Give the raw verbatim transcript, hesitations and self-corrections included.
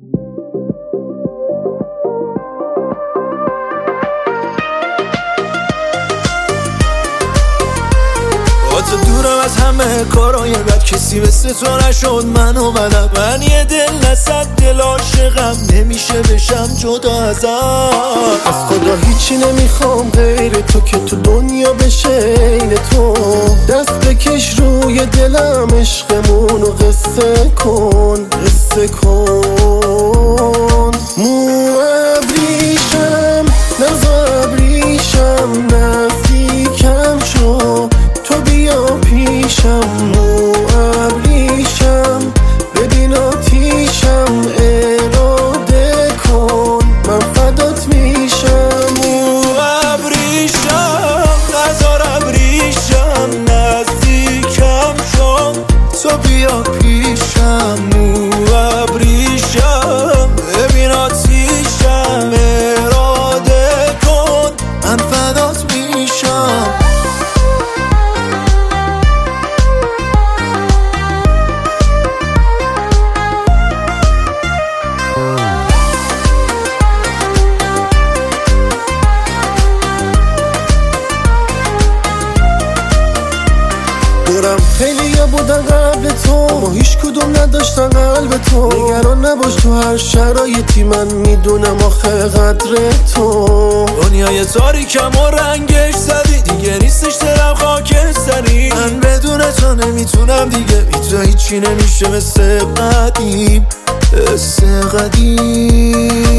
تو دورم از همه کارای بد، کسی مثل تو نشد منو بلد. من یه دل نصد دل عاشقم، نمیشه بشم جدا ازت. از خدا هیچی نمیخوام غیر تو، که تو دنیا بشه این تو. دست بکش روی دلم، عشقمونو قصه کن قصه کن. مو ابریشم نزا ابریشم، نزدیکم شو تو بیا پیشم. مو ابریشم ببین آتیشم، اراده کن من فدات میشم. مو ابریشم نزار ابریشم، نزدیکم شو تو بیا پیشم. مو ابریشم ببین آتیشم، اراده کن من فدات میشم. دورم خیلی ها بودن قبل تو، ما هیچ کدوم نداشتن قلب تو. نگران نباش تو هر شرایطی، من میدونم آخه قدر تو. دنیای تاریکم و رنگش زدی، دیگه نیستش دلم خاکستری. من بدون تو نمیتونم دیگه، بی تو هیچی نمیشه مثل قدیم مثل قدیم.